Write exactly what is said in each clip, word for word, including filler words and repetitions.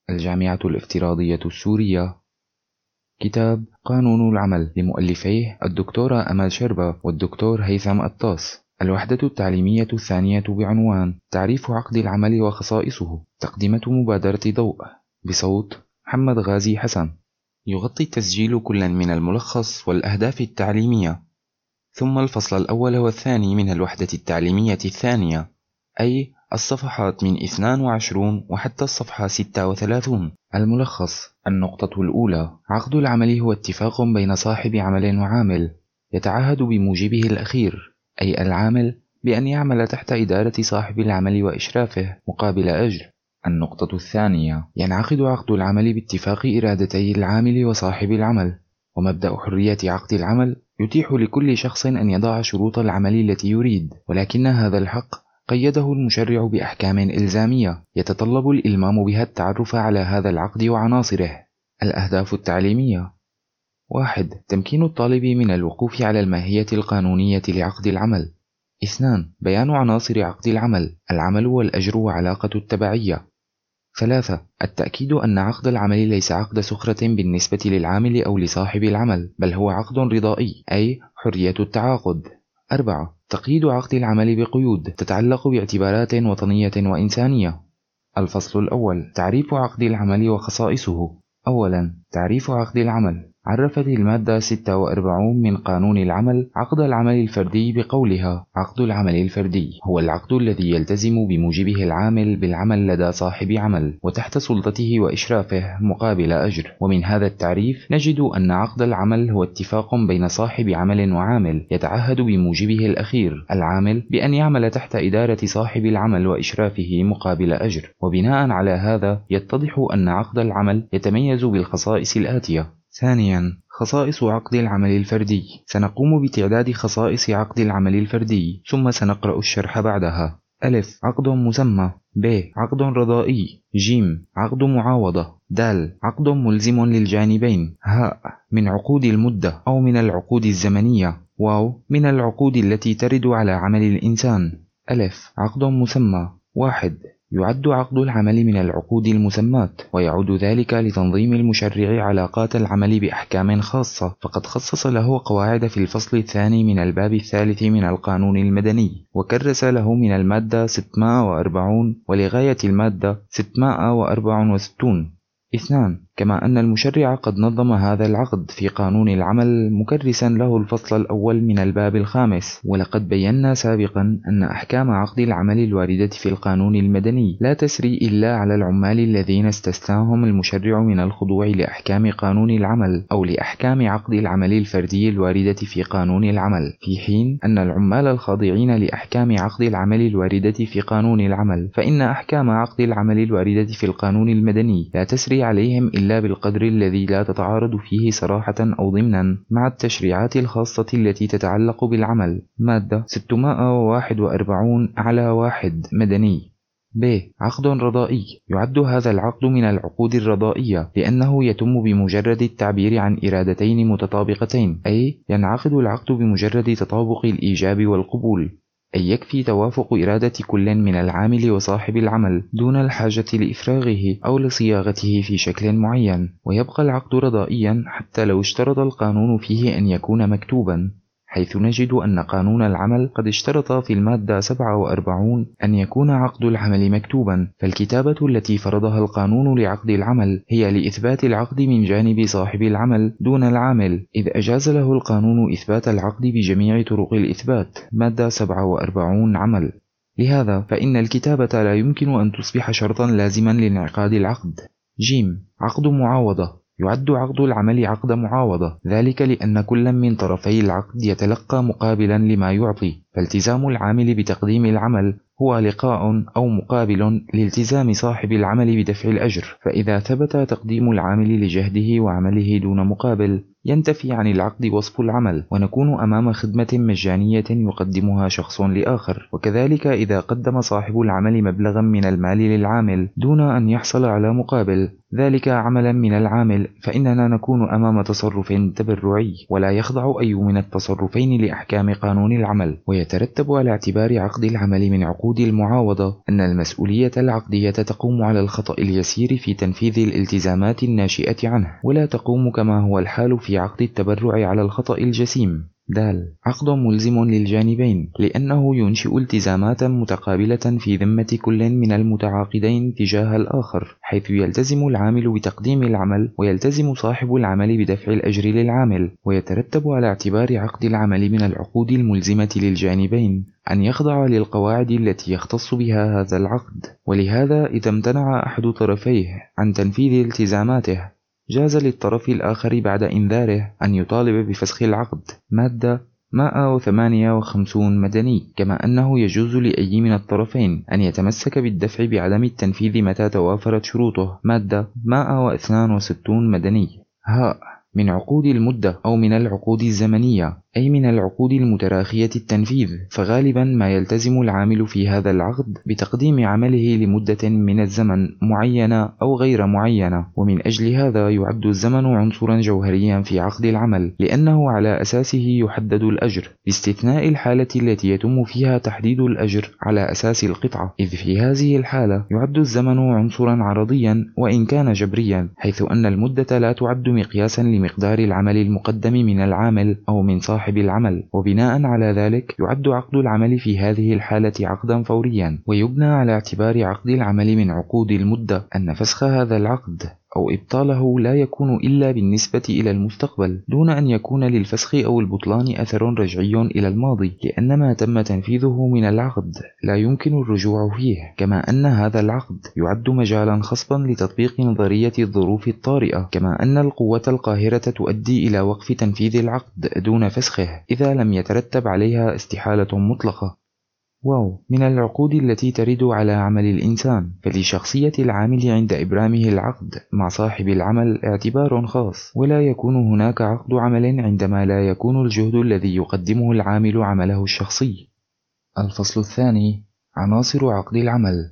الجامعة الافتراضية السورية. كتاب قانون العمل لمؤلفيه الدكتورة أمال شربة والدكتور هيثم الطاس. الوحدة التعليمية الثانية بعنوان تعريف عقد العمل وخصائصه. تقدمة مبادرة ضوء بصوت محمد غازي حسن. يغطي التسجيل كلا من الملخص والأهداف التعليمية، ثم الفصل الأول والثاني من الوحدة التعليمية الثانية، أي الصفحات من اثنان وعشرون وحتى الصفحة ستة وثلاثون. الملخص. النقطة الأولى: عقد العمل هو اتفاق بين صاحب عمل وعامل يتعهد بموجبه الأخير، أي العامل، بأن يعمل تحت إدارة صاحب العمل وإشرافه مقابل أجر. النقطة الثانية: ينعقد عقد العمل باتفاق إرادتي العامل وصاحب العمل، ومبدأ حرية عقد العمل يتيح لكل شخص أن يضع شروط العمل التي يريد، ولكن هذا الحق قيده المشرع بأحكام إلزامية يتطلب الإلمام بها التعرف على هذا العقد وعناصره. الأهداف التعليمية: واحد. تمكين الطالب من الوقوف على الماهية القانونية لعقد العمل. اثنان. بيان عناصر عقد العمل: العمل والأجر وعلاقة التبعية. ثلاثة. التأكيد أن عقد العمل ليس عقد سخرة بالنسبة للعامل أو لصاحب العمل، بل هو عقد رضائي، أي حرية التعاقد. أربعة. تقييد عقد العمل بقيود تتعلق باعتبارات وطنية وإنسانية. الفصل الأول: تعريف عقد العمل وخصائصه. أولا، تعريف عقد العمل. عرفت المادة ستة وأربعين من قانون العمل عقد العمل الفردي بقولها: عقد العمل الفردي هو العقد الذي يلتزم بموجبه العامل بالعمل لدى صاحب عمل وتحت سلطته وإشرافه مقابل أجر. ومن هذا التعريف نجد أن عقد العمل هو اتفاق بين صاحب عمل وعامل يتعهد بموجبه الأخير، العامل، بأن يعمل تحت إدارة صاحب العمل وإشرافه مقابل أجر. وبناء على هذا يتضح أن عقد العمل يتميز بالخصائص الآتية. ثانيا، خصائص عقد العمل الفردي. سنقوم بتعداد خصائص عقد العمل الفردي، ثم سنقرأ الشرح بعدها. ألف. عقد مسمى. ب. عقد رضائي. ج. عقد معاوضة. د. عقد ملزم للجانبين. ه. من عقود المدة أو من العقود الزمنية. واو. من العقود التي ترد على عمل الإنسان. ألف. عقد مسمى. واحد. يعد عقد العمل من العقود المسمات، ويعود ذلك لتنظيم المشرع علاقات العمل بأحكام خاصة، فقد خصص له قواعد في الفصل الثاني من الباب الثالث من القانون المدني، وكرس له من المادة ستمائة وأربعين ولغاية المادة ستمائة وأربعة وستين. اثنان. كما أن المشرع قد نظم هذا العقد في قانون العمل مكرسا له الفصل الأول من الباب الخامس. ولقد بينا سابقا أن أحكام عقد العمل الواردة في القانون المدني لا تسري إلا على العمال الذين استثناهم المشرع من الخضوع لأحكام قانون العمل أو لأحكام عقد العمل الفردي الواردة في قانون العمل، في حين أن العمال الخاضعين لأحكام عقد العمل الواردة في قانون العمل فإن أحكام عقد العمل الواردة في القانون المدني لا تسري عليهم إلا بالقدر الذي لا تتعارض فيه صراحة أو ضمنا مع التشريعات الخاصة التي تتعلق بالعمل. مادة ستمائة وواحد وأربعين على واحد مدني. ب. عقد رضائي. يعد هذا العقد من العقود الرضائية لأنه يتم بمجرد التعبير عن إرادتين متطابقتين، أي ينعقد العقد بمجرد تطابق الإيجاب والقبول، أي يكفي توافق إرادة كل من العامل وصاحب العمل دون الحاجة لإفراغه أو لصياغته في شكل معين، ويبقى العقد رضائيا حتى لو اشترط القانون فيه أن يكون مكتوبا، حيث نجد أن قانون العمل قد اشترط في المادة سبعة وأربعين أن يكون عقد العمل مكتوبا، فالكتابة التي فرضها القانون لعقد العمل هي لإثبات العقد من جانب صاحب العمل دون العامل، إذ أجاز له القانون إثبات العقد بجميع طرق الإثبات. مادة سبعة وأربعين عمل. لهذا فإن الكتابة لا يمكن أن تصبح شرطا لازما لانعقاد العقد. ج. عقد معاوضة. يعد عقد العمل عقد معاوضة، ذلك لأن كل من طرفي العقد يتلقى مقابلا لما يعطي، فالتزام العامل بتقديم العمل هو لقاء أو مقابل لالتزام صاحب العمل بدفع الأجر، فإذا ثبت تقديم العامل لجهده وعمله دون مقابل ينتفي عن العقد وصف العمل، ونكون أمام خدمة مجانية يقدمها شخص لآخر. وكذلك إذا قدم صاحب العمل مبلغا من المال للعامل دون أن يحصل على مقابل ذلك عملا من العامل، فإننا نكون أمام تصرف تبرعي، ولا يخضع أي من التصرفين لأحكام قانون العمل. ويترتب على اعتبار عقد العمل من عقود المعاوضة أن المسؤولية العقدية تقوم على الخطأ اليسير في تنفيذ الالتزامات الناشئة عنه، ولا تقوم كما هو الحال في عقد التبرع على الخطأ الجسيم. د. عقد ملزم للجانبين، لأنه ينشئ التزامات متقابلة في ذمة كل من المتعاقدين تجاه الآخر، حيث يلتزم العامل بتقديم العمل ويلتزم صاحب العمل بدفع الأجر للعامل. ويترتب على اعتبار عقد العمل من العقود الملزمة للجانبين أن يخضع للقواعد التي يختص بها هذا العقد، ولهذا إذا امتنع أحد طرفيه عن تنفيذ التزاماته جاز للطرف الآخر بعد إنذاره أن يطالب بفسخ العقد. مادة مئة وثمانية وخمسين مدني. كما أنه يجوز لأي من الطرفين أن يتمسك بالدفع بعدم التنفيذ متى توافرت شروطه. مادة مئة واثنين وستين مدني. هاء من عقود المدة أو من العقود الزمنية، أي من العقود المتراخية التنفيذ، فغالبا ما يلتزم العامل في هذا العقد بتقديم عمله لمدة من الزمن معينة أو غير معينة، ومن أجل هذا يعد الزمن عنصرا جوهريا في عقد العمل، لأنه على أساسه يحدد الأجر، باستثناء الحالة التي يتم فيها تحديد الأجر على أساس القطعة، إذ في هذه الحالة يعد الزمن عنصرا عرضيا وإن كان جبريا، حيث أن المدة لا تعد مقياسا لمقدار العمل المقدم من العامل أو من صاحب صاحب العمل، وبناء على ذلك يعد عقد العمل في هذه الحالة عقدا فوريا. ويبنى على اعتبار عقد العمل من عقود المدة أن فسخ هذا العقد أو إبطاله لا يكون إلا بالنسبة إلى المستقبل، دون أن يكون للفسخ أو البطلان أثر رجعي إلى الماضي، لأن ما تم تنفيذه من العقد لا يمكن الرجوع فيه. كما أن هذا العقد يعد مجالا خصبا لتطبيق نظرية الظروف الطارئة، كما أن القوة القاهرة تؤدي إلى وقف تنفيذ العقد دون فسخه إذا لم يترتب عليها استحالة مطلقة. واو من العقود التي ترد على عمل الإنسان، فلشخصية العامل عند إبرامه العقد مع صاحب العمل اعتبار خاص، ولا يكون هناك عقد عمل عندما لا يكون الجهد الذي يقدمه العامل عمله الشخصي. الفصل الثاني عناصر عقد العمل.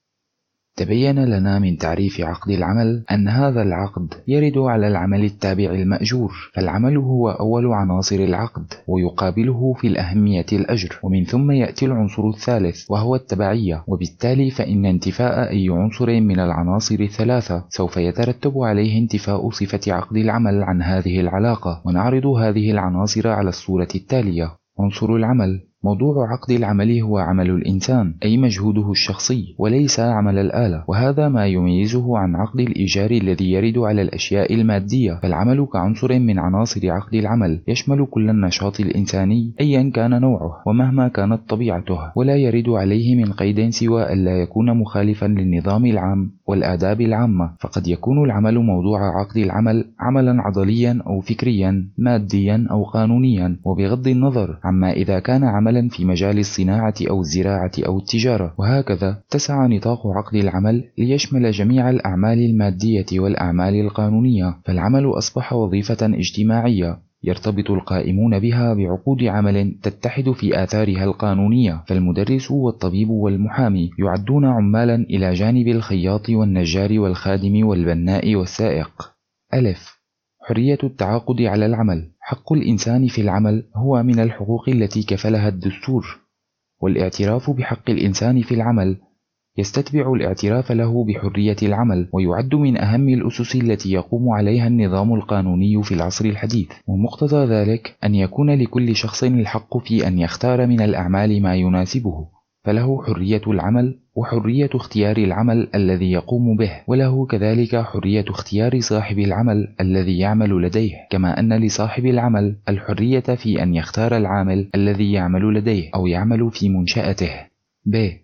تبين لنا من تعريف عقد العمل أن هذا العقد يرد على العمل التابع المأجور، فالعمل هو أول عناصر العقد ويقابله في الأهمية الأجر، ومن ثم يأتي العنصر الثالث وهو التبعية، وبالتالي فإن انتفاء أي عنصر من العناصر الثلاثة سوف يترتب عليه انتفاء صفة عقد العمل عن هذه العلاقة. ونعرض هذه العناصر على الصورة التالية. عنصر العمل. موضوع عقد العمل هو عمل الإنسان، أي مجهوده الشخصي، وليس عمل الآلة، وهذا ما يميزه عن عقد الإيجار الذي يرد على الأشياء المادية. فالعمل كعنصر من عناصر عقد العمل يشمل كل النشاط الإنساني أيا كان نوعه ومهما كانت طبيعته، ولا يرد عليه من قيد سوى ألا يكون مخالفا للنظام العام والآداب العامة. فقد يكون العمل موضوع عقد العمل عملا عضليا أو فكريا ماديا أو قانونيا، وبغض النظر عما إذا كان عملا في مجال الصناعة أو الزراعة أو التجارة. وهكذا اتسع نطاق عقد العمل ليشمل جميع الأعمال المادية والأعمال القانونية، فالعمل أصبح وظيفة اجتماعية يرتبط القائمون بها بعقود عمل تتحد في آثارها القانونية. فالمدرس والطبيب والمحامي يعدون عمالا إلى جانب الخياط والنجار والخادم والبناء والسائق. ألف حرية التعاقد على العمل. حق الإنسان في العمل هو من الحقوق التي كفلها الدستور، والاعتراف بحق الإنسان في العمل يستتبع الاعتراف له بحرية العمل، ويعد من أهم الأسس التي يقوم عليها النظام القانوني في العصر الحديث. ومقتضى ذلك أن يكون لكل شخص الحق في أن يختار من الأعمال ما يناسبه، فله حرية العمل وحرية اختيار العمل الذي يقوم به، وله كذلك حرية اختيار صاحب العمل الذي يعمل لديه، كما أن لصاحب العمل الحرية في أن يختار العامل الذي يعمل لديه أو يعمل في منشأته. ب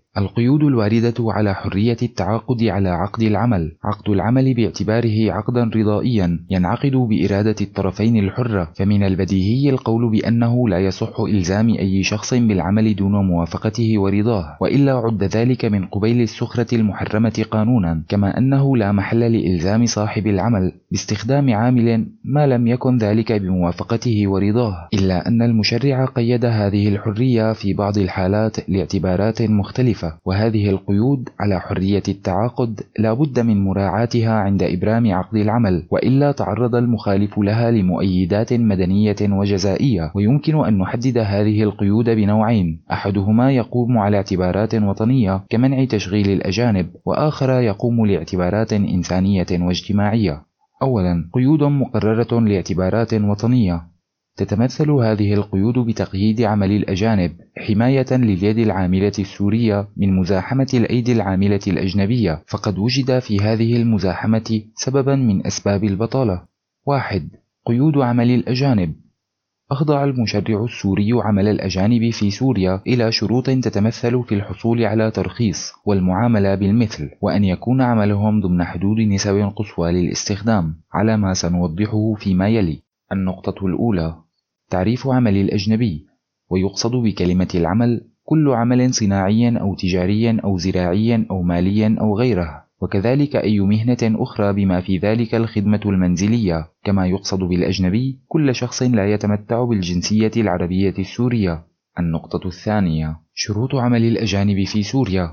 القيود الواردة على حرية التعاقد على عقد العمل. عقد العمل باعتباره عقدا رضائيا ينعقد بإرادة الطرفين الحرة، فمن البديهي القول بأنه لا يصح إلزام أي شخص بالعمل دون موافقته ورضاه، وإلا عد ذلك من قبيل السخرة المحرمة قانونا، كما أنه لا محل لإلزام صاحب العمل باستخدام عامل ما لم يكن ذلك بموافقته ورضاه، إلا أن المشرع قيد هذه الحرية في بعض الحالات لاعتبارات مختلفة، وهذه القيود على حرية التعاقد لا بد من مراعاتها عند إبرام عقد العمل، وإلا تعرض المخالف لها لمؤيدات مدنية وجزائية. ويمكن أن نحدد هذه القيود بنوعين: أحدهما يقوم على اعتبارات وطنية كمنع تشغيل الأجانب، وآخر يقوم لاعتبارات إنسانية واجتماعية. أولا، قيود مقررة لاعتبارات وطنية. تتمثل هذه القيود بتقييد عمل الأجانب حماية لليد العاملة السورية من مزاحمة الأيدي العاملة الأجنبية، فقد وجد في هذه المزاحمة سببا من أسباب البطالة. واحد. قيود عمل الأجانب. أخضع المشرع السوري عمل الأجانب في سوريا إلى شروط تتمثل في الحصول على ترخيص والمعاملة بالمثل، وأن يكون عملهم ضمن حدود نسب قصوى للاستخدام، على ما سنوضحه فيما يلي. النقطة الأولى: تعريف عمل الأجنبي. ويقصد بكلمة العمل كل عمل صناعي أو تجاري أو زراعي أو مالي أو غيره، وكذلك أي مهنة أخرى بما في ذلك الخدمة المنزلية، كما يقصد بالأجنبي كل شخص لا يتمتع بالجنسية العربية السورية. النقطة الثانية: شروط عمل الأجانب في سوريا.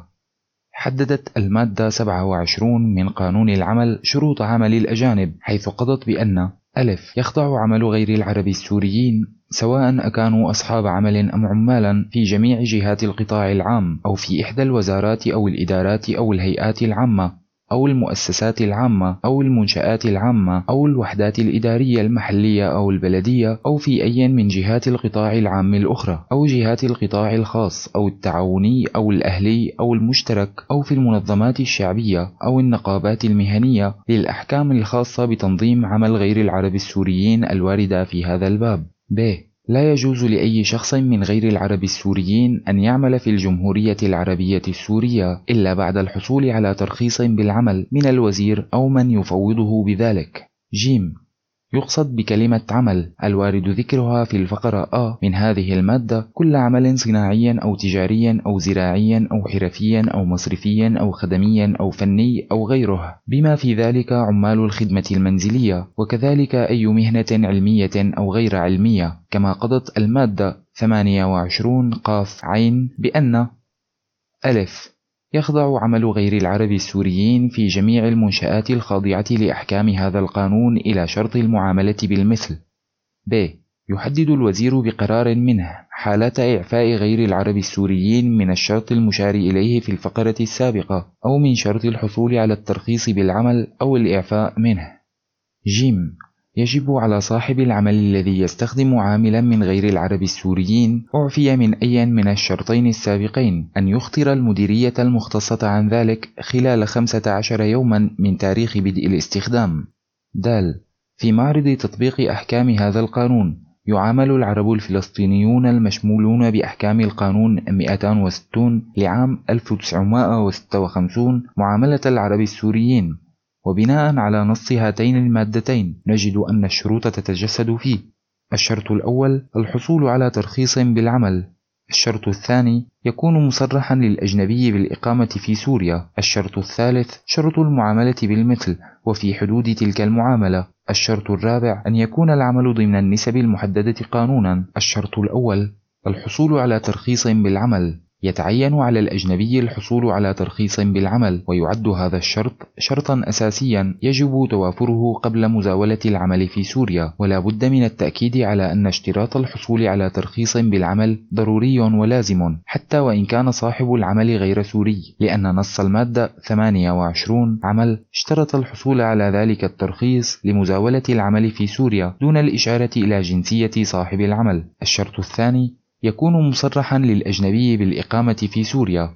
حددت المادة سبعة وعشرين من قانون العمل شروط عمل الأجانب، حيث قضت بأن: ألف. يخضع عمل غير العرب السوريين سواء أكانوا أصحاب عمل أم عمالا في جميع جهات القطاع العام، أو في إحدى الوزارات أو الإدارات أو الهيئات العامة أو المؤسسات العامة أو المنشآت العامة أو الوحدات الإدارية المحلية أو البلدية، أو في أي من جهات القطاع العام الأخرى، أو جهات القطاع الخاص أو التعاوني أو الأهلي أو المشترك، أو في المنظمات الشعبية أو النقابات المهنية للأحكام الخاصة بتنظيم عمل غير العرب السوريين الواردة في هذا الباب. ب. لا يجوز لأي شخص من غير العرب السوريين أن يعمل في الجمهورية العربية السورية إلا بعد الحصول على ترخيص بالعمل من الوزير أو من يفوضه بذلك. ج. يقصد بكلمة عمل الوارد ذكرها في الفقرة أ من هذه المادة كل عمل صناعي أو تجاري أو زراعي أو حرفي أو مصرفي أو خدمي أو فني أو غيره، بما في ذلك عمال الخدمة المنزلية، وكذلك أي مهنة علمية أو غير علمية، كما قضت المادة ثمانية وعشرين قاف عين بأن: ألف. يخضع عمل غير العرب السوريين في جميع المنشآت الخاضعة لأحكام هذا القانون إلى شرط المعاملة بالمثل. ب. يحدد الوزير بقرار منه حالة إعفاء غير العرب السوريين من الشرط المشار إليه في الفقرة السابقة، أو من شرط الحصول على الترخيص بالعمل أو الإعفاء منه. ج. يجب على صاحب العمل الذي يستخدم عاملا من غير العرب السوريين أعفي من أي من الشرطين السابقين أن يخطر المديرية المختصة عن ذلك خلال خمسة عشر يوما من تاريخ بدء الاستخدام. د. في معرض تطبيق أحكام هذا القانون يعامل العرب الفلسطينيون المشمولون بأحكام القانون مئتين وستين لعام ألف وتسعمائة وستة وخمسين معاملة العرب السوريين. وبناء على نص هاتين المادتين نجد أن الشروط تتجسد فيه: الشرط الأول الحصول على ترخيص بالعمل. الشرط الثاني يكون مصرحا للأجنبي بالإقامة في سوريا. الشرط الثالث شرط المعاملة بالمثل وفي حدود تلك المعاملة. الشرط الرابع أن يكون العمل ضمن النسب المحددة قانونا. الشرط الأول الحصول على ترخيص بالعمل. يتعين على الأجنبي الحصول على ترخيص بالعمل، ويعد هذا الشرط شرطا أساسيا يجب توافره قبل مزاولة العمل في سوريا، ولا بد من التأكيد على أن اشتراط الحصول على ترخيص بالعمل ضروري ولازم حتى وإن كان صاحب العمل غير سوري، لأن نص المادة ثمانية وعشرين عمل اشترط الحصول على ذلك الترخيص لمزاولة العمل في سوريا دون الإشارة إلى جنسية صاحب العمل. الشرط الثاني يكون مصرحا للأجنبي بالإقامة في سوريا.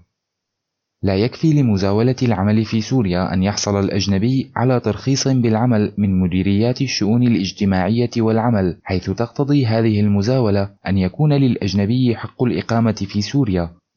لا يكفي لمزاولة العمل في سوريا أن يحصل الأجنبي على ترخيص بالعمل من مديريات الشؤون الاجتماعية والعمل، حيث تقتضي هذه المزاولة أن يكون للأجنبي حق الإقامة في سوريا،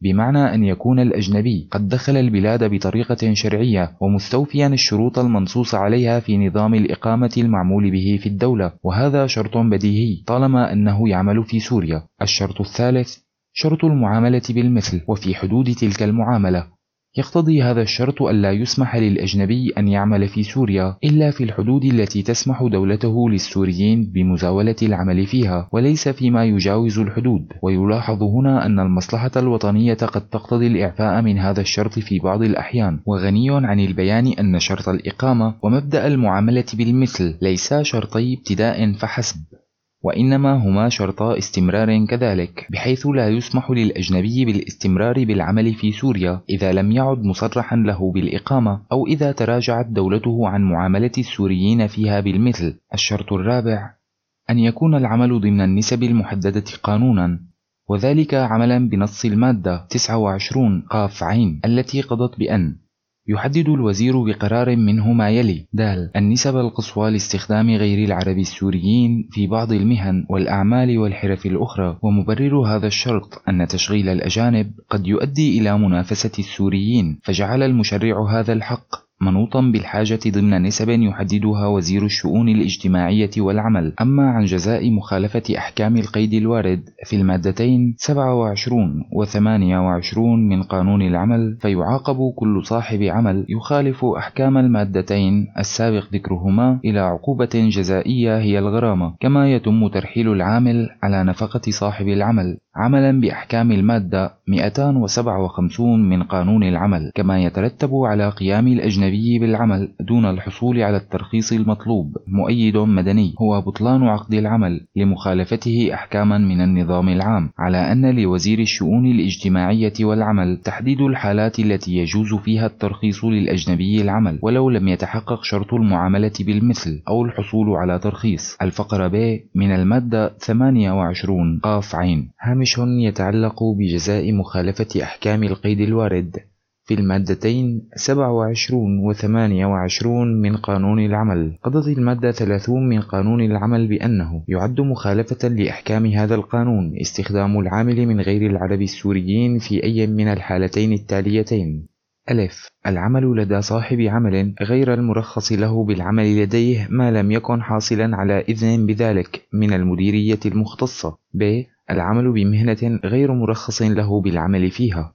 بمعنى أن يكون الأجنبي قد دخل البلاد بطريقة شرعية ومستوفيا الشروط المنصوص عليها في نظام الإقامة المعمول به في الدولة، وهذا شرط بديهي طالما أنه يعمل في سوريا. الشرط الثالث شرط المعاملة بالمثل، وفي حدود تلك المعاملة. يقتضي هذا الشرط ألا يسمح للأجنبي أن يعمل في سوريا إلا في الحدود التي تسمح دولته للسوريين بمزاولة العمل فيها، وليس فيما يجاوز الحدود. ويلاحظ هنا أن المصلحة الوطنية قد تقتضي الإعفاء من هذا الشرط في بعض الأحيان، وغني عن البيان أن شرط الإقامة ومبدأ المعاملة بالمثل ليسا شرطي ابتداء فحسب، وإنما هما شرطا استمرار كذلك، بحيث لا يسمح للأجنبي بالاستمرار بالعمل في سوريا إذا لم يعد مصرحا له بالإقامة، أو إذا تراجعت دولته عن معاملة السوريين فيها بالمثل. الشرط الرابع أن يكون العمل ضمن النسب المحددة قانونا، وذلك عملا بنص المادة تسعة وعشرين قاف عين التي قضت بأن يحدد الوزير بقرار منه ما يلي: د النسب القصوى لاستخدام غير العرب السوريين في بعض المهن والأعمال والحرف الأخرى. ومبرر هذا الشرط أن تشغيل الأجانب قد يؤدي إلى منافسة السوريين، فجعل المشرع هذا الحق منوطا بالحاجة ضمن نسب يحددها وزير الشؤون الاجتماعية والعمل. أما عن جزاء مخالفة أحكام القيد الوارد في المادتين سبعة وعشرين و ثمانية وعشرين من قانون العمل، فيعاقب كل صاحب عمل يخالف أحكام المادتين السابق ذكرهما إلى عقوبة جزائية هي الغرامة، كما يتم ترحيل العامل على نفقة صاحب العمل عملا بأحكام المادة مئتين وسبعة وخمسين من قانون العمل، كما يترتب على قيام الأجنبي بالعمل دون الحصول على الترخيص المطلوب مؤيد مدني هو بطلان عقد العمل لمخالفته أحكاما من النظام العام، على أن لوزير الشؤون الاجتماعية والعمل تحديد الحالات التي يجوز فيها الترخيص للأجنبي العمل ولو لم يتحقق شرط المعاملة بالمثل أو الحصول على ترخيص. الفقرة ب من المادة ثمانية وعشرين قاف عين هامش يتعلق بجزاء مخالفة أحكام القيد الوارد في المادتين سبعة وعشرين و ثمانية وعشرين من قانون العمل. قضت المادة ثلاثين من قانون العمل بأنه يعد مخالفة لأحكام هذا القانون استخدام العامل من غير العرب السوريين في أي من الحالتين التاليتين: ألف العمل لدى صاحب عمل غير المرخص له بالعمل لديه ما لم يكن حاصلا على إذن بذلك من المديرية المختصة. ب العمل بمهنة غير مرخص له بالعمل فيها.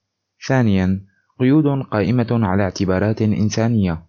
ثانيا قيود قائمة على اعتبارات إنسانية،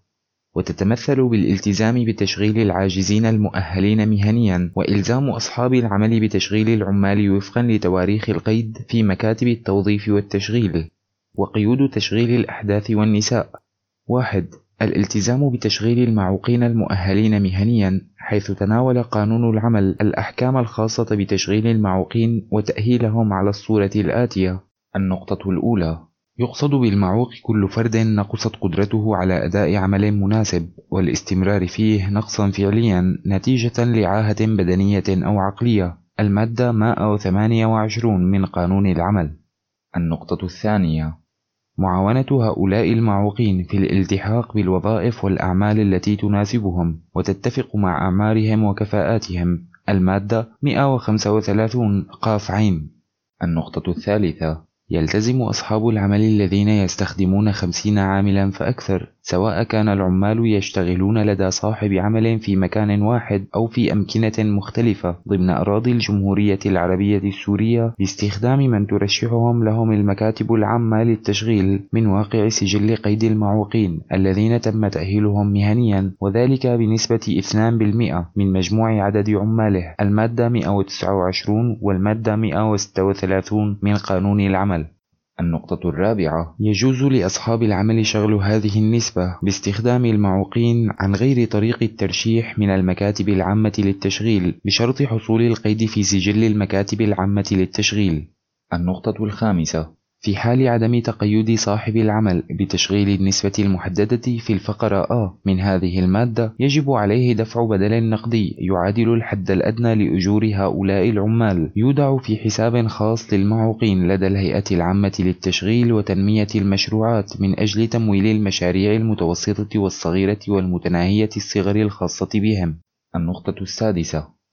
وتتمثل بالالتزام بتشغيل العاجزين المؤهلين مهنيا، وإلزام أصحاب العمل بتشغيل العمال وفقا لتواريخ القيد في مكاتب التوظيف والتشغيل. وقيود تشغيل الأحداث والنساء: واحد الالتزام بتشغيل المعوقين المؤهلين مهنيا، حيث تناول قانون العمل الأحكام الخاصة بتشغيل المعوقين وتأهيلهم على الصورة الآتية. النقطة الأولى: يقصد بالمعوق كل فرد نقصت قدرته على أداء عمل مناسب والاستمرار فيه نقصا فعليا نتيجة لعاهة بدنية أو عقلية. المادة مئة وثمانية وعشرين من قانون العمل. النقطة الثانية: معاونة هؤلاء المعوقين في الالتحاق بالوظائف والأعمال التي تناسبهم وتتفق مع أعمارهم وكفاءاتهم. المادة مئة وخمسة وثلاثين قاف عين. النقطة الثالثة: يلتزم أصحاب العمل الذين يستخدمون خمسين عاملا فأكثر، سواء كان العمال يشتغلون لدى صاحب عمل في مكان واحد أو في أمكنة مختلفة ضمن أراضي الجمهورية العربية السورية، باستخدام من ترشحهم لهم المكاتب العامة للتشغيل من واقع سجل قيد المعوقين الذين تم تأهيلهم مهنيا، وذلك بنسبة اثنين بالمئة من مجموع عدد عماله. المادة مئة وتسعة وعشرين والمادة مئة وستة وثلاثين من قانون العمل. النقطة الرابعة: يجوز لأصحاب العمل شغل هذه النسبة باستخدام المعوقين عن غير طريق الترشيح من المكاتب العامة للتشغيل بشرط حصول القيد في سجل المكاتب العامة للتشغيل. النقطة الخامسة: في حال عدم تقيد صاحب العمل بتشغيل النسبة المحددة في الفقرة آ من هذه المادة، يجب عليه دفع بدل نقدي يعادل الحد الأدنى لأجور هؤلاء العمال، يودع في حساب خاص للمعوقين لدى الهيئة العامة للتشغيل وتنمية المشروعات من أجل تمويل المشاريع المتوسطة والصغيرة والمتناهية الصغر الخاصة بهم. النقطة السادسة: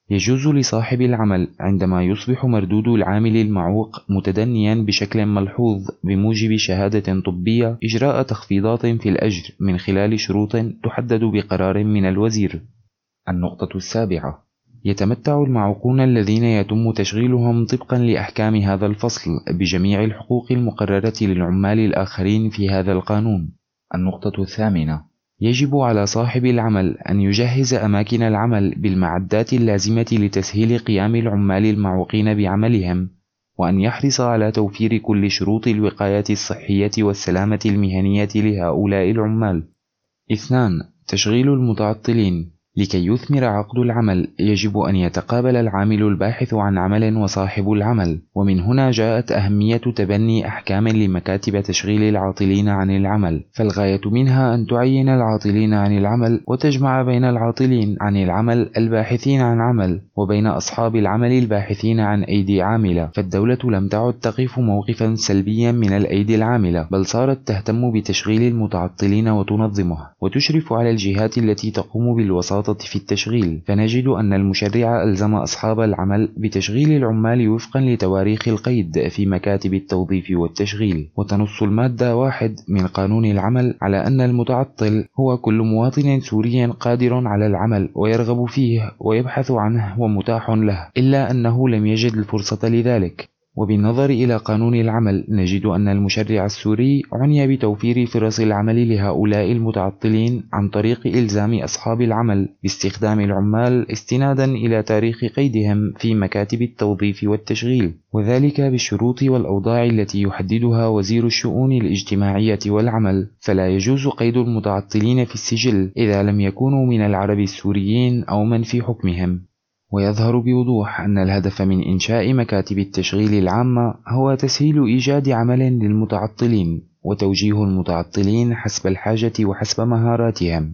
يجوز لصاحب العمل عندما يصبح مردود العامل المعوق متدنيا بشكل ملحوظ بموجب شهادة طبية إجراء تخفيضات في الأجر من خلال شروط تحدد بقرار من الوزير. النقطة السابعة: يتمتع المعوقون الذين يتم تشغيلهم طبقا لأحكام هذا الفصل بجميع الحقوق المقررة للعمال الآخرين في هذا القانون. النقطة الثامنة: يجب على صاحب العمل أن يجهز أماكن العمل بالمعدات اللازمة لتسهيل قيام العمال المعوقين بعملهم، وأن يحرص على توفير كل شروط الوقاية الصحية والسلامة المهنية لهؤلاء العمال. اثنان: تشغيل المتعطلين. لكي يثمر عقد العمل يجب أن يتقابل العامل الباحث عن عمل وصاحب العمل، ومن هنا جاءت أهمية تبني أحكام لمكاتب تشغيل العاطلين عن العمل، فالغاية منها أن تعين العاطلين عن العمل وتجمع بين العاطلين عن العمل الباحثين عن عمل وبين أصحاب العمل الباحثين عن أيدي عاملة. فالدولة لم تعد تقف موقفا سلبيا من الأيدي العاملة، بل صارت تهتم بتشغيل المتعطلين وتنظمه وتشرف على الجهات التي تقوم بالوساطة في التشغيل. فنجد أن المشرع ألزم أصحاب العمل بتشغيل العمال وفقا لتواريخ القيد في مكاتب التوظيف والتشغيل. وتنص المادة واحد من قانون العمل على أن المتعطل هو كل مواطن سوري قادر على العمل ويرغب فيه ويبحث عنه ومتاح له، إلا أنه لم يجد الفرصة لذلك. وبالنظر إلى قانون العمل نجد أن المشرع السوري عني بتوفير فرص العمل لهؤلاء المتعطلين عن طريق إلزام أصحاب العمل باستخدام العمال استنادا إلى تاريخ قيدهم في مكاتب التوظيف والتشغيل، وذلك بالشروط والأوضاع التي يحددها وزير الشؤون الاجتماعية والعمل. فلا يجوز قيد المتعطلين في السجل إذا لم يكونوا من العرب السوريين أو من في حكمهم. ويظهر بوضوح أن الهدف من إنشاء مكاتب التشغيل العامة هو تسهيل إيجاد عمل للمتعطلين وتوجيه المتعطلين حسب الحاجة وحسب مهاراتهم.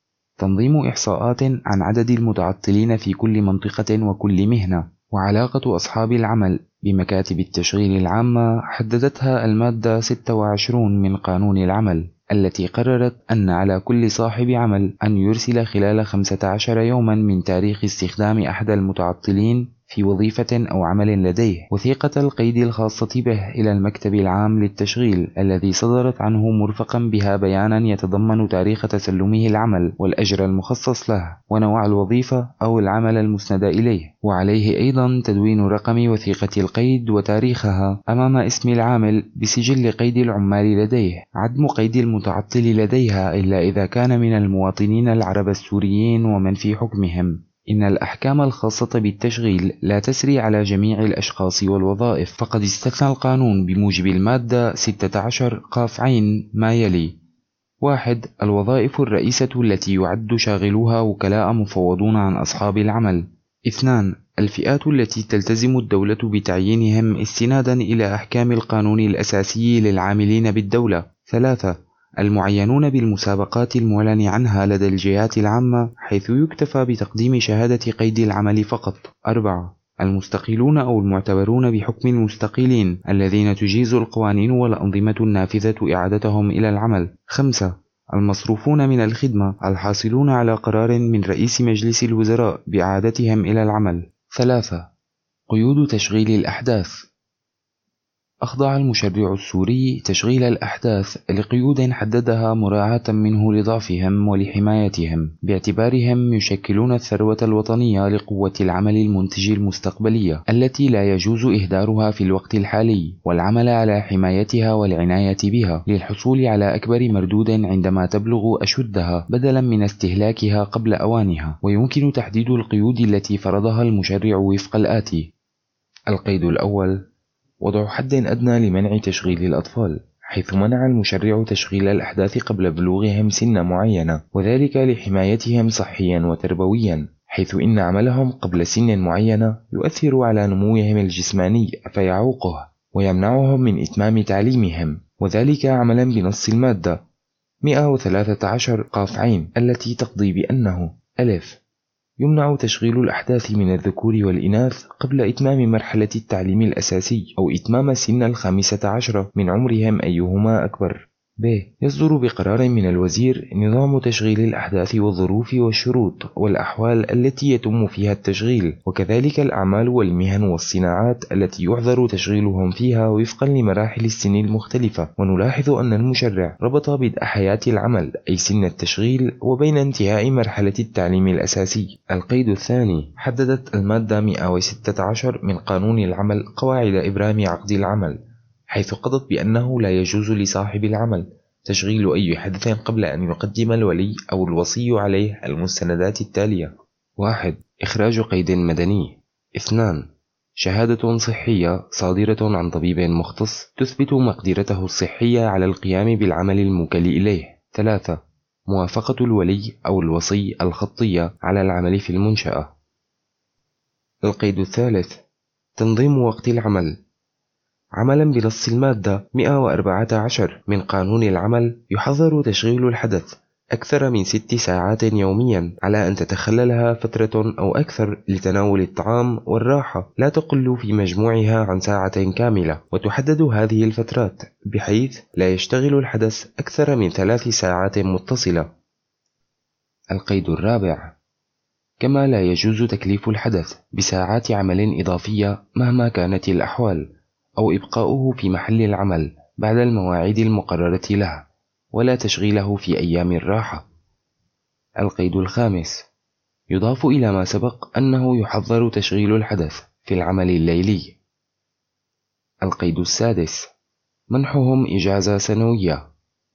تنظيم إحصاءات عن عدد المتعطلين في كل منطقة وكل مهنة. وعلاقة أصحاب العمل بمكاتب التشغيل العامة حددتها المادة ستة وعشرين من قانون العمل، التي قررت أن على كل صاحب عمل أن يرسل خلال خمسة عشر يوما من تاريخ استخدام أحد المتعطلين في وظيفة أو عمل لديه وثيقة القيد الخاصة به إلى المكتب العام للتشغيل الذي صدرت عنه مرفقا بها بيانا يتضمن تاريخ تسلمه العمل والأجر المخصص له ونوع الوظيفة أو العمل المسند إليه، وعليه أيضا تدوين رقم وثيقة القيد وتاريخها أمام اسم العامل بسجل قيد العمال لديه. عدم قيد المتعطل لديها إلا إذا كان من المواطنين العرب السوريين ومن في حكمهم. إن الأحكام الخاصة بالتشغيل لا تسري على جميع الأشخاص والوظائف، فقد استثنى القانون بموجب المادة ستة عشر قاف عين ما يلي: واحد. الوظائف الرئيسة التي يعد شاغلوها وكلاء مفوضون عن أصحاب العمل. اثنان. الفئات التي تلتزم الدولة بتعيينهم استنادا إلى أحكام القانون الأساسي للعاملين بالدولة. ثلاثة. المعينون بالمسابقات المعلن عنها لدى الجهات العامة حيث يكتفى بتقديم شهادة قيد العمل فقط. أربعة. المستقلون أو المعتبرون بحكم المستقلين الذين تجيز القوانين والأنظمة النافذة إعادتهم إلى العمل. خمسة. المصروفون من الخدمة الحاصلون على قرار من رئيس مجلس الوزراء بإعادتهم إلى العمل. ثلاثة. قيود تشغيل الأحداث. أخضع المشرع السوري تشغيل الأحداث لقيود حددها مراعاة منه لضعفهم ولحمايتهم، باعتبارهم يشكلون الثروة الوطنية لقوة العمل المنتج المستقبلية التي لا يجوز إهدارها في الوقت الحالي، والعمل على حمايتها والعناية بها للحصول على أكبر مردود عندما تبلغ أشدها بدلا من استهلاكها قبل أوانها. ويمكن تحديد القيود التي فرضها المشرع وفق الآتي: القيد الأول: وضع حد أدنى لمنع تشغيل الأطفال، حيث منع المشرع تشغيل الأحداث قبل بلوغهم سن معينة، وذلك لحمايتهم صحيا وتربويا، حيث إن عملهم قبل سن معينة يؤثر على نموهم الجسماني فيعوقه ويمنعهم من إتمام تعليمهم، وذلك عملا بنص المادة مئة وثلاثة عشر قاف عين التي تقضي بأنه: ألف. يمنع تشغيل الأحداث من الذكور والإناث قبل إتمام مرحلة التعليم الأساسي أو إتمام سن الخامسة عشرة من عمرهم أيهما أكبر. ب. يصدر بقرار من الوزير نظام تشغيل الأحداث والظروف والشروط والأحوال التي يتم فيها التشغيل، وكذلك الأعمال والمهن والصناعات التي يحظر تشغيلهم فيها وفقا لمراحل السن المختلفة. ونلاحظ أن المشرع ربط بدء حياة العمل أي سن التشغيل وبين انتهاء مرحلة التعليم الأساسي. القيد الثاني، حددت المادة مئة وستة عشر من قانون العمل قواعد إبرام عقد العمل، حيث قضت بأنه لا يجوز لصاحب العمل تشغيل أي حدث قبل أن يقدم الولي أو الوصي عليه المستندات التالية: واحد. إخراج قيد مدني. اثنان. شهادة صحية صادرة عن طبيب مختص تثبت مقدرته الصحية على القيام بالعمل الموكل إليه. ثلاثة. موافقة الولي أو الوصي الخطية على العمل في المنشأة. القيد الثالث، تنظيم وقت العمل. عملا بنص المادة مئة وأربعة عشر من قانون العمل، يحظر تشغيل الحدث أكثر من ست ساعات يوميا على أن تتخللها فترة أو أكثر لتناول الطعام والراحة لا تقل في مجموعها عن ساعة كاملة، وتحدد هذه الفترات بحيث لا يشتغل الحدث أكثر من ثلاث ساعات متصلة. القيد الرابع، كما لا يجوز تكليف الحدث بساعات عمل إضافية مهما كانت الأحوال، أو إبقاؤه في محل العمل بعد المواعيد المقررة له، ولا تشغيله في أيام الراحة. القيد الخامس، يضاف إلى ما سبق أنه يحظر تشغيل الحدث في العمل الليلي. القيد السادس، منحهم إجازة سنوية.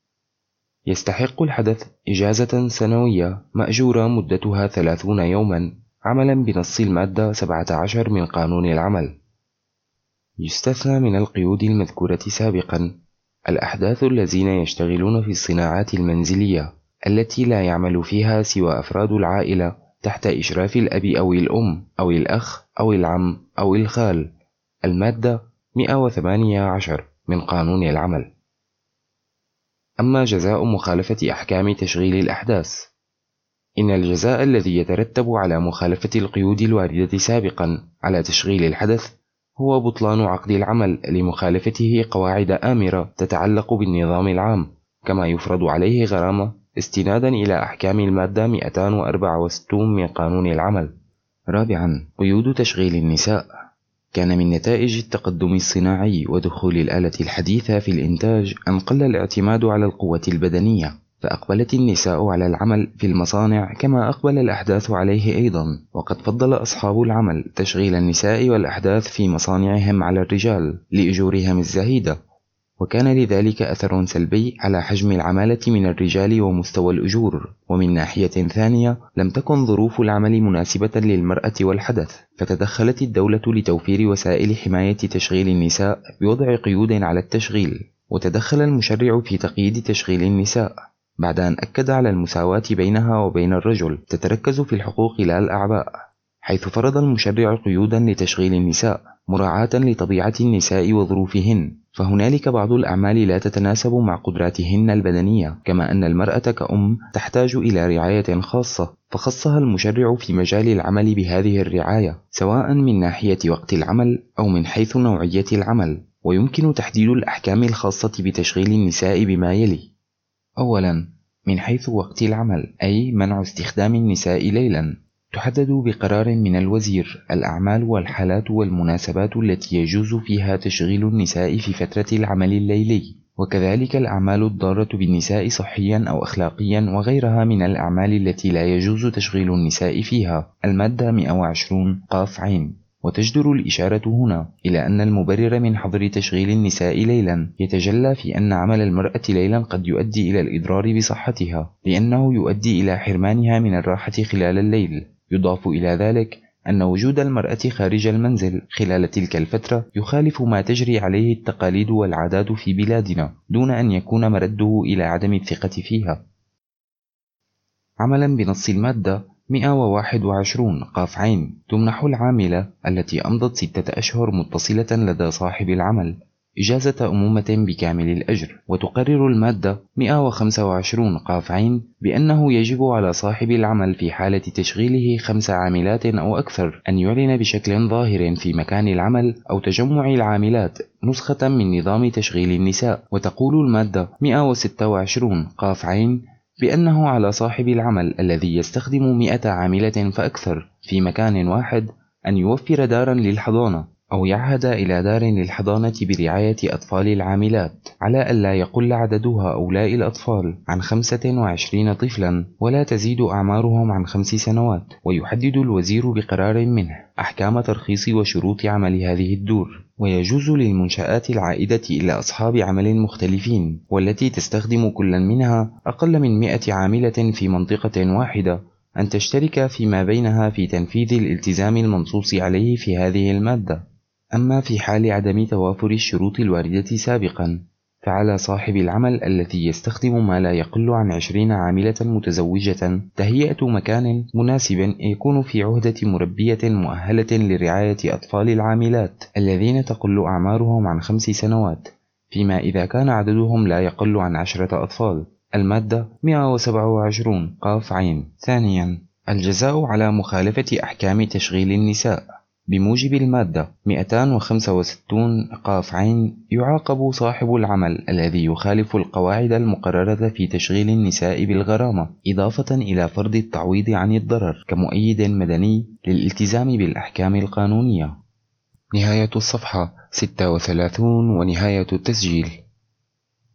يستحق الحدث إجازة سنوية مأجورة مدتها ثلاثون يوما عملا بنص المادة سبعة عشر من قانون العمل. يستثنى من القيود المذكورة سابقا الأحداث الذين يشتغلون في الصناعات المنزلية التي لا يعمل فيها سوى أفراد العائلة تحت إشراف الأب أو الأم أو الأخ أو العم أو الخال، المادة مئة وثمانية عشر من قانون العمل. أما جزاء مخالفة أحكام تشغيل الأحداث، إن الجزاء الذي يترتب على مخالفة القيود الواردة سابقا على تشغيل الحدث هو بطلان عقد العمل لمخالفته قواعد آمرة تتعلق بالنظام العام، كما يفرض عليه غرامة استنادا إلى أحكام المادة مئتين وأربعة وستين من قانون العمل. رابعا، قيود تشغيل النساء. كان من نتائج التقدم الصناعي ودخول الآلة الحديثة في الإنتاج أن قل الاعتماد على القوة البدنية، فأقبلت النساء على العمل في المصانع كما أقبل الأحداث عليه أيضا، وقد فضل أصحاب العمل تشغيل النساء والأحداث في مصانعهم على الرجال لأجورهم الزهيدة، وكان لذلك أثر سلبي على حجم العمالة من الرجال ومستوى الأجور. ومن ناحية ثانية لم تكن ظروف العمل مناسبة للمرأة والحدث، فتدخلت الدولة لتوفير وسائل حماية تشغيل النساء بوضع قيود على التشغيل، وتدخل المشرع في تقييد تشغيل النساء بعد أن أكد على المساواة بينها وبين الرجل تتركز في الحقوق لا الأعباء، حيث فرض المشرع قيودا لتشغيل النساء مراعاة لطبيعة النساء وظروفهن، فهنالك بعض الأعمال لا تتناسب مع قدراتهن البدنية، كما أن المرأة كأم تحتاج إلى رعاية خاصة، فخصها المشرع في مجال العمل بهذه الرعاية سواء من ناحية وقت العمل أو من حيث نوعية العمل. ويمكن تحديد الأحكام الخاصة بتشغيل النساء بما يلي: أولا، من حيث وقت العمل، أي منع استخدام النساء ليلا، تحدد بقرار من الوزير الأعمال والحالات والمناسبات التي يجوز فيها تشغيل النساء في فترة العمل الليلي، وكذلك الأعمال الضارة بالنساء صحيا أو أخلاقيا وغيرها من الأعمال التي لا يجوز تشغيل النساء فيها، المادة مئة وعشرين قاف عين. وتجدر الإشارة هنا إلى أن المبرر من حظر تشغيل النساء ليلا يتجلى في أن عمل المرأة ليلا قد يؤدي إلى الإضرار بصحتها، لأنه يؤدي إلى حرمانها من الراحة خلال الليل. يضاف إلى ذلك أن وجود المرأة خارج المنزل خلال تلك الفترة يخالف ما تجري عليه التقاليد والعادات في بلادنا، دون أن يكون مرده إلى عدم الثقة فيها. عملا بنص المادة مئة وواحد وعشرين قاف عين، تمنح العاملة التي أمضت ستة أشهر متصلة لدى صاحب العمل إجازة أمومة بكامل الأجر. وتقرر المادة مئة وخمسة وعشرون قاف عين بأنه يجب على صاحب العمل في حالة تشغيله خمس عاملات أو أكثر أن يعلن بشكل ظاهر في مكان العمل أو تجمع العاملات نسخة من نظام تشغيل النساء. وتقول المادة مئة وستة وعشرون قاف عين بأنه على صاحب العمل الذي يستخدم مئة عاملة فأكثر في مكان واحد أن يوفر دارا للحضانة أو يعهد إلى دار للحضانة برعاية أطفال العاملات على ألا يقل عدد هؤلاء الأطفال عن خمسة وعشرين طفلا ولا تزيد أعمارهم عن خمس سنوات. ويحدد الوزير بقرار منه أحكام ترخيص وشروط عمل هذه الدور. ويجوز للمنشآت العائدة إلى أصحاب عمل مختلفين والتي تستخدم كل منها أقل من مئة عاملة في منطقة واحدة أن تشترك فيما بينها في تنفيذ الالتزام المنصوص عليه في هذه المادة. أما في حال عدم توافر الشروط الواردة سابقا فعلى صاحب العمل الذي يستخدم ما لا يقل عن عشرين عاملة متزوجة تهيئة مكان مناسب يكون في عهدة مربية مؤهلة لرعاية أطفال العاملات الذين تقل أعمارهم عن خمس سنوات، فيما إذا كان عددهم لا يقل عن عشرة أطفال. المادة مئة وسبعة وعشرون قاف عين. ثانيا، الجزاء على مخالفة أحكام تشغيل النساء. بموجب المادة مئتين وخمسة وستين قاف عين يعاقب صاحب العمل الذي يخالف القواعد المقررة في تشغيل النساء بالغرامة، إضافة إلى فرض التعويض عن الضرر كمؤيد مدني للالتزام بالأحكام القانونية. نهاية الصفحة ستة وثلاثين ونهاية التسجيل.